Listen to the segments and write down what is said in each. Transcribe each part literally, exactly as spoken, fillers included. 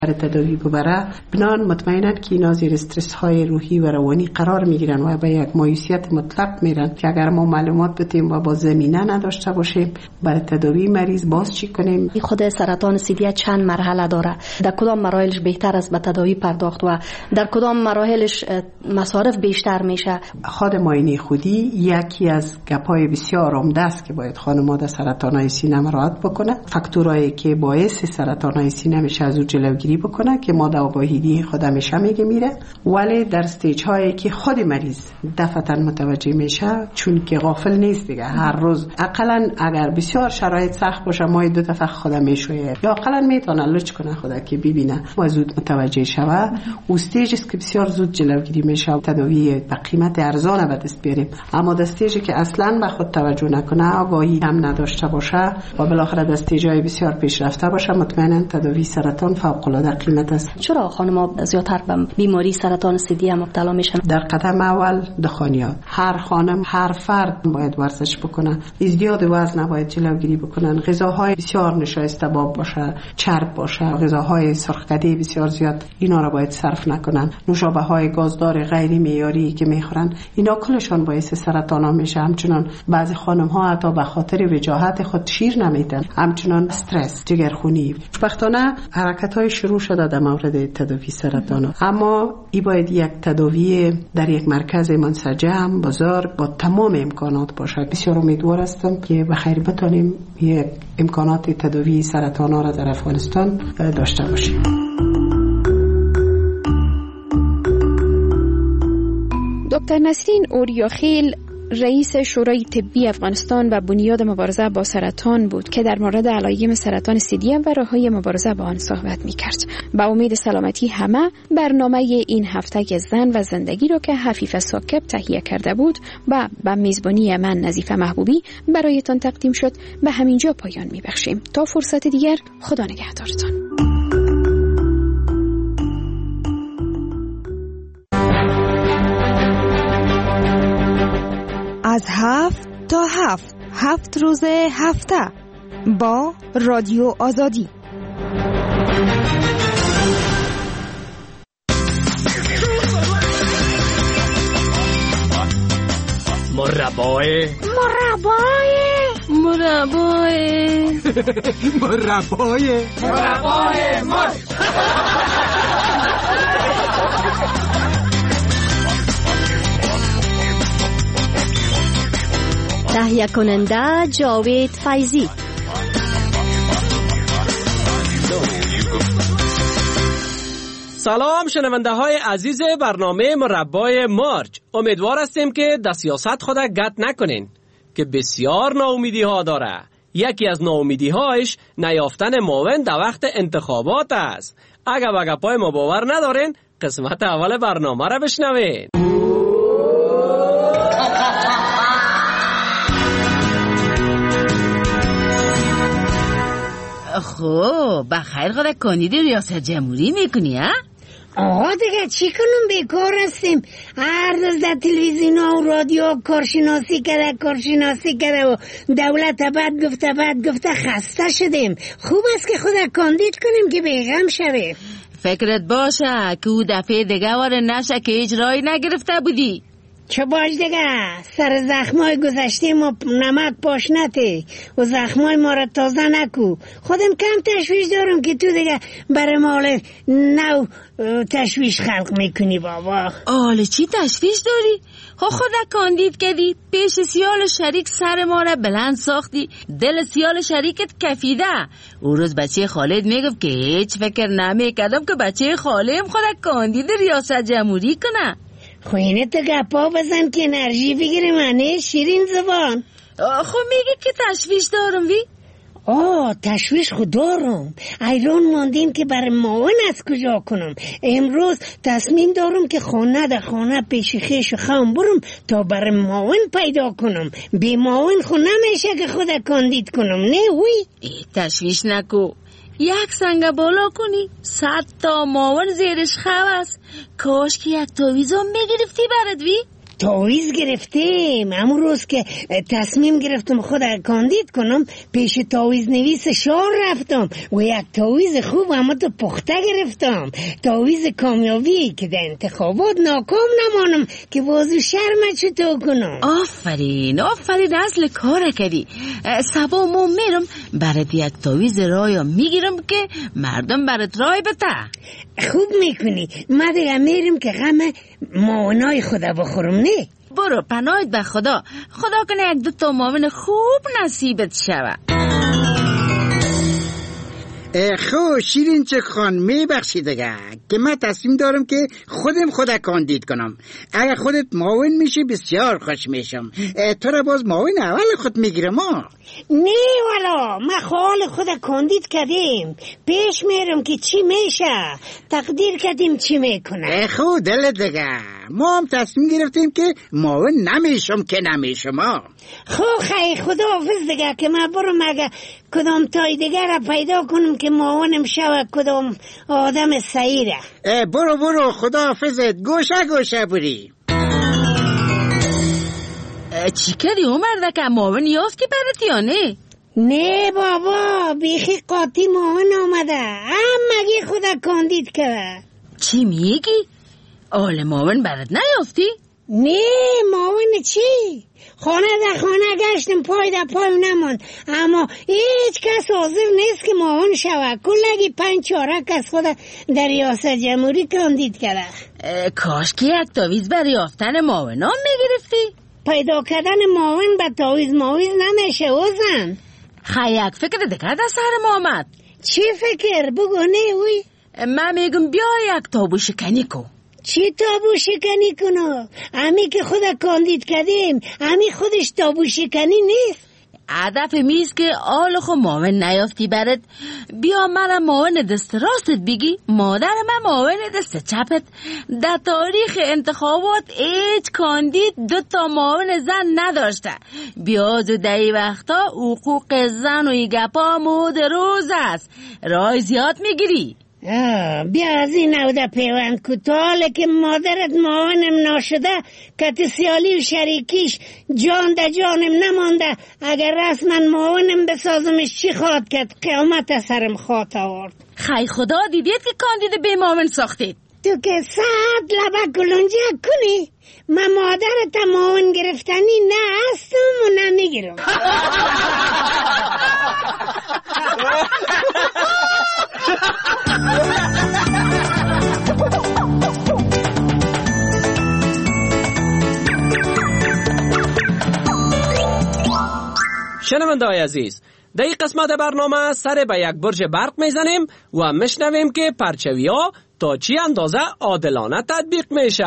برای تداوی ببره، بنان مطمئنن که اینا زیر استرس های روحی و روانی قرار میگیرن و به یک مایوسیت مطلق میرن که اگر ما معلومات بدیم و با زمینه نداشته باشیم برای تداوی مریض باز چی کنیم. خود سرطان سیدی چند مرحله داره؟ در کدام مراحلش بهتر است به تداوی پرداخت و در کدام مراحلش مصارف بیشتر میشه؟ خود معاینه خودی یکی از گپای بسیار عمده است که باید خانم‌ها در سرطان‌های سینه مراعات بکنه. فاکتورایی که باعث سرطان‌های سینه میشه از او جلوگیری بکنه که ما در آگاهی خود همیشه میگه میره، ولی در استیج هایی که خود مریض دفعتاً متوجه میشه، چون که غافل نیست دیگه، هر روز اقلا اگر بسیار شرایط سخت باشه ما دو دفعه خود میشویه یا اقلا میتونه لچ کنه خدا که ببینه و زود متوجه شوه. و استیجی است که بسیار زود جلوگیری میشه و تداوی به قیمت ارزان به دست بیاریم. اما در استیجی که اصلا به خود توجه نکنه، آگاهی هم نداشته باشه و بالاخره در استیج‌های بسیار پیشرفته باشه، مطمئنا تداوی سرطان فوق‌العاده قیمت است. چرا خانم‌ها زیادتر به بیماری سرطان ثدی مبتلا میشن؟ در قدم اول دخانیات. هر خانم، هر فرد باید ورزش بکنه، ازدیاد وزن باید جلوگیری بکنن، غذاهای بسیار نشایسته باب باشه، چرب باشه، غذاهای سرخکده بسیار زیاد اینا را باید صرف نکنن، نوشابه‌های گازدار غیر معیاری که میخورن اینا کلشان باعث سرطان ها میشه. همچنان بعضی خانم‌ها حتی به خاطر وجاهت خود شیر نمیدن، همچنان استرس، جگرخونی. خوشبختانه حرکت‌های شروع شده در مورد تداوی سرطان، اما ای باید یک تداوی در یک مرکز منسجم بزرگ با تمام امکانات باشه. بسیار امیدوار هستم که بخیر بتونیم یک امکانات تداوی سرطان ها را در افغانستان داشته باشیم. دکتر نسرین اوریاخیل رئیس شورای طبی افغانستان و بنیاد مبارزه با سرطان بود که در مورد علایم سرطان ثدی و راه‌های مبارزه با آن صحبت می‌کرد. با امید سلامتی همه، برنامه این هفته زن و زندگی را که حفیف ساکب تهیه کرده بود و به میزبانی من نظیفه محبوبی برایتان تقدیم شد به همینجا پایان می‌بخشیم. تا فرصت دیگر، خدا نگهدارتان. از هفت تا هفت هفت روز هفته با رادیو آزادی. مربای مربای مربای مربای مربای مار تهیه کننده جاوید فیضی. سلام شنونده های عزیز برنامه مربای مارج. امیدوار هستیم که در سیاست خود گت نکنین که بسیار ناامیدی ها داره. یکی از ناامیدی هایش نیافتن معاون در وقت انتخابات است. اگر به گپای ما باور ندارین، قسمت اول برنامه را بشنوین. خب بخیر خدا کاندید ریاست جمهوری میکنی ها؟ آقا دیگه چی کنم، بیکار هستیم. هر روز در تلویزیون و رادیو کارشناسی کرده کارشناسی کرده و دولت بعد گفته بعد گفته خسته شدیم. خوب است که خدا کاندید کنیم که بیغم شویم. فکرت باشه که او دفعه دیگه واره نشه که اجرایی نگرفته بودی. چه باش دیگه، سر زخمای گذشته ما نمک پاش نته و زخمای ما را تازه نکو. خودم کم تشویش دارم که تو دیگه برای مال نو تشویش خلق میکنی بابا. آله چی تشویش داری؟ خب خدا کاندید کردی، پیش سیال شریک سر ما را بلند ساختی، دل سیال شریکت کفیده. او روز بچه خالد میگفت که هیچ فکر نمیکردم که بچه خالم خدا کاندید ریاست جمهوری کنه. خوینه تو گپا بزن که انرژی بگیره منه شیرین زبان. خب میگه که تشویش دارم وی؟ آه تشویش خود دارم. ایران ماندیم که برای معاون از کجا کنم. امروز تصمیم دارم که خانه در خانه پیش خیش خام برم تا برای معاون پیدا کنم. بی معاون خود نمیشه که خود کاندید کنم. نه وی تشویش نکو، یک سنگ بالا کنی صد تا معاون زیرش خو است. کاش که یک تاویزم میگرفتی برد وی. تعویض گرفتیم. همون روز که تصمیم گرفتم خود کاندید کنم پیش تعویض نویس شهر رفتم و یک تعویض خوب اما تو پخته گرفتم، تعویض کامیابی که در انتخابات ناکام نمانم که بازو شرمت چطور کنم. آفرین آفرین، اصل کار کردی. سبا ما میرم برات یک تعویض رای میگیرم که مردم برات رای بده. خوب میکنی. ما دیگه میرم که غم معاونای خدا بخورم. نه برو پناهت به خدا. خدا کنه یک دو تا معاون خوب نصیبت شود. خب شیرین چه خان میبخشی دیگه که من تصمیم دارم که خودم خود کاندید کنم. اگر خودت معاون میشی بسیار خوش میشم. تو را باز معاون اول خود میگیرم. ها نه والا، ما خال خود کاندید کردیم، پیش میرم که چی میشه، تقدیر کردیم چی میکنه. خب دل دیگه ما هم تصمیم گرفتیم که معاون نمیشم که نمیشم. خب خیلی خدا حافظ دیگه که من برم اگه کدام تای دیگر را پیدا کنم که معاونم شود کدام آدم سعیره. برو برو خدا حافظت، گوشه گوشه بری. چی کردی عمر که معاون یافتی برات یا نه؟ نه بابا، بیخی قاطی معاون آمده، همگی خدا کاندید کرد. چی میگی؟ آل معاون برات نیافتی؟ نه معاون چی؟ خانه در خانه گشتم، پای در پای نماند، اما هیچ کس حاضر نیست که معاون شود. کلگی پنج چهار کس خود در ریاست جمهوری کاندید کرده. کاش که یک تعویض برای یافتن معاون هم میگرفتی. پیدا کردن معاون به تعویض معویض نمیشه اوزن. خیلی یک فکر دیگه در سر ما آمد. چی فکر؟ بگو. نه اوی من میگم بیا یک تابو شکنی کن. چی تابو شکنی کنو؟ امی که خود کاندید کردیم، امی خودش تابو شکنی نیست. هدف میست که آل خو معاون نیافتی برد، بیا من معاون دست راستت بگی، مادر من معاون دست چپت. در تاریخ انتخابات هیچ کاندید دو تا معاون زن نداشته. بیا زو دهی وقتا حقوق زن و ای گپا مود روز است، رای زیاد میگیری. بیا از این نوده پیوند کتاله که مادرت معاونم ناشده که سیالی و شریکیش جان ده جانم نمانده. اگر رسما معاونم بسازمش چی خواهد کرد؟ قیامت سرم خواهد آورد. خی خدا دیدید که کاندید به معاون ساختید. تو که ساعت لبه گلونجه کنی، من مادرت معاون گرفتنی نه هستم و نمیگیرم. شنونده‌های عزیز، در این قسمت برنامه سر به یک برج برق میزنیم و میشنویم که پرچوی ها تا چی اندازه عادلانه تطبیق میشه.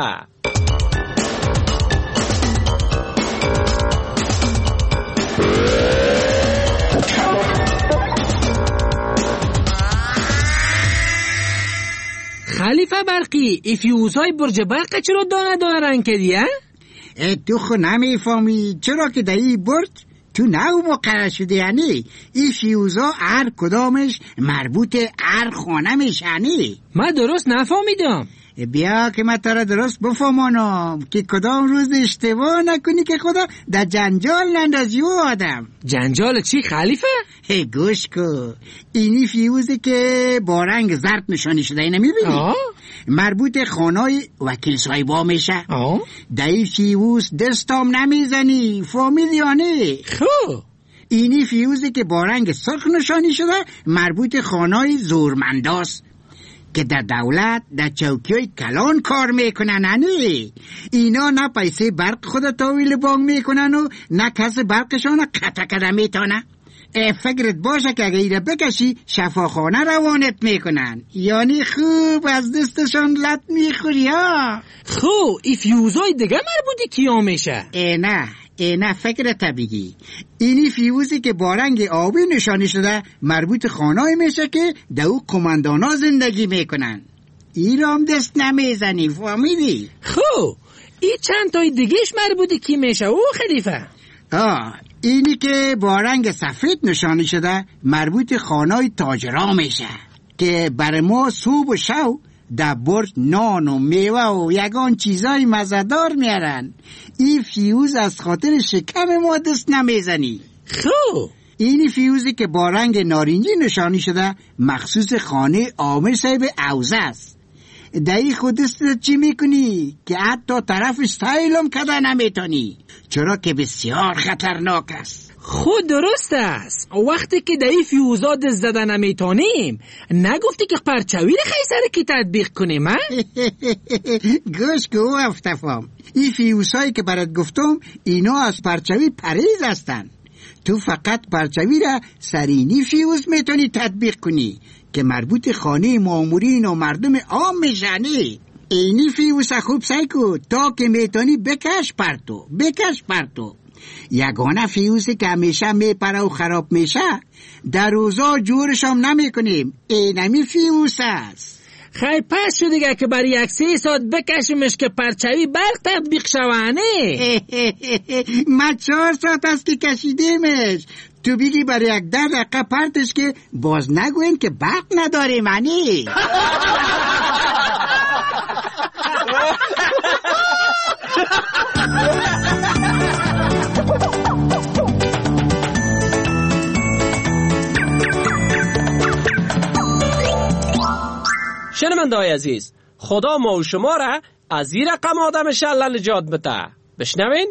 خلیفه برقی، ای فیوزهای برج برق چرا دانه دانه رنگ کردی؟ تو خو نمیفهمی چرا که در این برج تو نو مقرر شده. یعنی این فیوزها هر کدامش مربوط هر خانه میشنی. من درست نفهمیدم. بیا که من تارا درست بفهمانم که کدام روز اشتباه نکنی که خدا در جنجال نندازی و آدم. جنجال چی خلیفه؟ هی گوش کن، اینی فیوزی که با رنگ زرد نشانی شده، اینه میبینی؟ مربوط خانای وکیل صاحبا میشه. در این فیوز دستام نمیزنی، فهمیدی یا نه؟ خب اینی فیوزی که با رنگ سرخ نشانی شده مربوط خانای زورمنداست که در دولت در چوکیای کلان کار میکنن. هنی اینا نه پیسه برق خود تاویل بانگ میکنن و نه کس برقشان قطع کده میتانه. فکرت باشه که اگه ایره بکشی شفاخانه روانت میکنن، یعنی خوب از دستشان لط میخوری ها. خب ای فیوزای دیگه مربوطی کیا میشه؟ ای نه ای نه فکرت بگی. اینی فیوزی که با رنگ آبی نشانی شده مربوط خانه‌ای میشه که در او قماندانا زندگی میکنن. ایرام دست نمیزنی، فهمیدی؟ خب این چند تای دیگهش مربوطی کی میشه او خلیفه؟ آه اینی که با رنگ سفید نشانی شده مربوط خانه‌ای تاجرا میشه که بر ما صبح و شو در برج نان و میوه و یگان چیزای مزدار میارن. این فیوز از خاطر شکم ما دست نمیزنی. خب این فیوزی که با رنگ نارنجی نشانی شده مخصوص خانه عامر صاحب اوزه است. دایی خود دست چی میکنی که حتی طرف استایلم کده نمیتونی، چرا که بسیار خطرناک است. خود درست است. وقتی که در این فیوزا دست زده نمیتونیم، نگفتی که پرچاوی رو خیلی که تطبیق کنیم ها؟ گوش که او افتفام، این فیوزهایی که برات گفتم اینا از پرچاوی پریز هستن. تو فقط پرچاوی را سرینی فیوز میتونی تطبیق کنی که مربوط خانه مامورین و مردم عام میشنی. اینی فیوز خوب سعی کن تا که میتونی بکش پرتو بکش پرتو. یگانه فیوزی که همیشه میپره و خراب میشه در روزا جورش هم نمی کنیم. اینمی فیوز است. خیلی پس شو دیگه که برای یک سه ساعت بکشیمش که پرچاوی برق تطبیق شوانه. ما چهار ساعت است که کشیدیمش. تو بگی برای یک ده دقیقه پرتش که باز نگوین که برق نداره منی. شنونده‌های عزیز، خدا ما و شما را از این رقم آدم شله نجات بده. بشنوین؟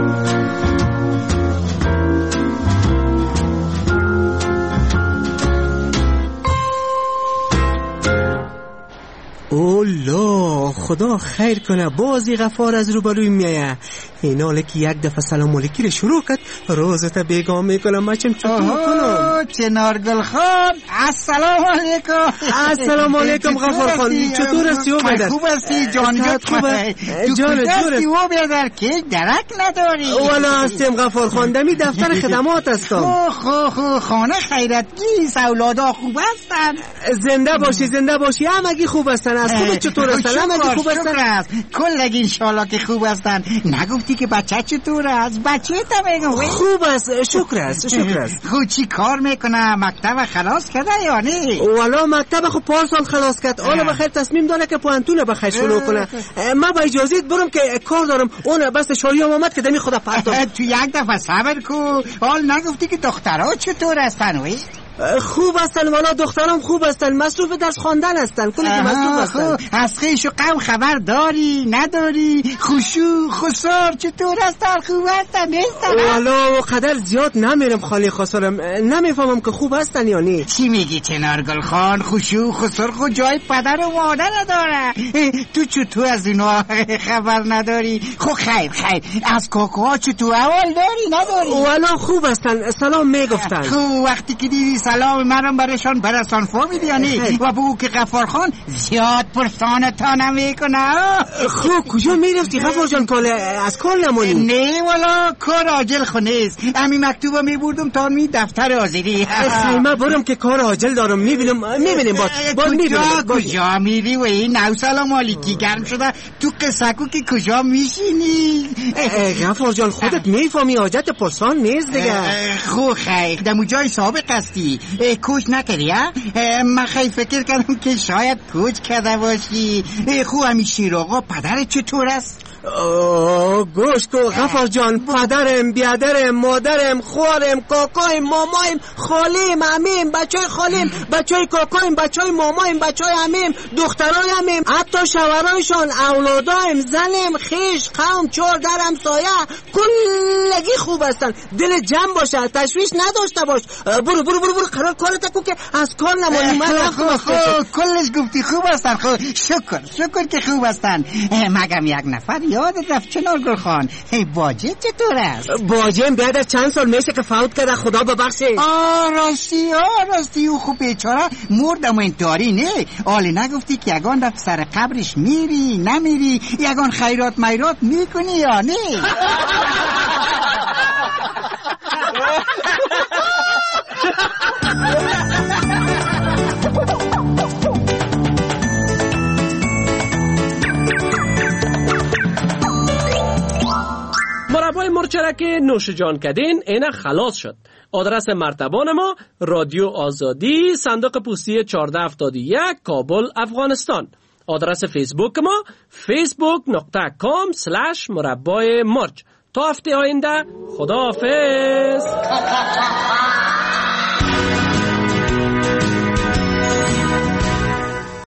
اولا خدا خیر کنه، بازی غفار از روبروی میایه. این حاله که یک دفعه سلام علیکی رو شروع کرد روزتا بیگام میکنم. من چم چطور کنم؟ چنارگل خان السلام علیکم. السلام علیکم غفار خان، چطور هستی؟ او بدر خوب هستی جان؟ خوبه تو جان کجاستی او بدر که درک نداری؟ والا هستیم غفار خان، دمی دفتر خدمات هستم. خو خو خو خانه خیرتگیست، اولادا خوب هستن؟ زنده باشی زنده باشی، همگی خوب هستن. از خودت چطور هستن؟ همگی خوب هستن؟ کلگی انشالله که خوب هستن. نگفتی که بچه چطور است؟ بچه تا میگم خوب است، شکر است شکر است. خود چی کار میکنه؟ مکتب خلاص کرده یا نه؟ والا مکتب خود پارسال خلاص کرد. حالا بخیر تصمیم داره که پوانتون بخیر شروع کنه. ما با اجازت برم که کار دارم. اون بس شاریام آمد که دمی خدا پرتم. تو یک دفعه صبر کو. حال نگفتی که دخترها چطور هستن وی؟ خوب هستن والا، دخترام خوب هستن، مصروف درس خواندن هستن، کلی که مصروف هستن. از خیش و قوم خبر داری نداری؟ خوشو خسار چطور هستن؟ خوب هستن نیستن؟ والا قدر زیاد نمیرم خالی خسارم، نمیفهمم که خوب هستن یا نی. چی میگی چنارگل خان؟ خوشو خسار خود جای پدر و مادر نداره. تو چطور از اینا خبر نداری؟ خب خیر خیر از کاکوها چطور اول داری نداری؟ والا خوب هستن، سلام میگفتن. خب وقتی که دیدی سلام منم برشان برسان فهمیدی و بگو که غفار خان زیاد پرسان تا نمیکنه. خب کجا میرفتی غفار جان؟ کال از کال نمونی؟ نه والا کار عاجل خونیست. همین مکتوبا میبردم تا می دفتر حاضری. خیمه برم که کار عاجل دارم. میبینم میبینیم باز باز میبینیم. کجا میری و این نو سلام علیکی گرم شده تو قصکو که کجا میشینی؟ غفار جان خودت میفهمی حاجت پرسان نیست دیگه. خو خیر دمو جای سابق هستی. کوچ نکردی ها؟ من خیلی فکر کردم که شاید کوچ کرده باشی. خو همین شیر آقا پدرت چطور است؟ گوش کو غفار جان، پدرم بیادرم مادرم خوارم کاکایم مامایم خالیم عمیم بچای خالیم بچای کاکایم بچای مامایم بچای عمیم دخترای عمیم حتی شوهرایشان اولادایم زنم خیش قوم چور درم سایه کلگی خوب هستن. دل جمع باشه، تشویش نداشته باش. برو برو برو برو قرار کارت کو که از کار نمونی. من خوب کلش گفتی خوب هستن. خوب شکر شکر که خوب هستن. مگم یک نفر یادت رفت چنارگل خان؟ باجه چطور است؟ باجه بعد از چند سال میشه که فوت کرده، خدا ببخشه. آه راستی آه راستی او خوب بیچاره مردم انتحاری نه. آلی نگفتی که یگان رفت سر قبرش میری نمیری؟ یگان خیرات میرات میکنی یا نه؟ مربای مرچره که نوش جان کدین اینه خلاص شد. آدرس مرتبان ما رادیو آزادی، صندوق پستی چهارده هفتاد و یک، کابل افغانستان. آدرس فیسبوک ما فیسبوک نقطه کام سلش مربای مرج. تا هفته آینده خداحافظ.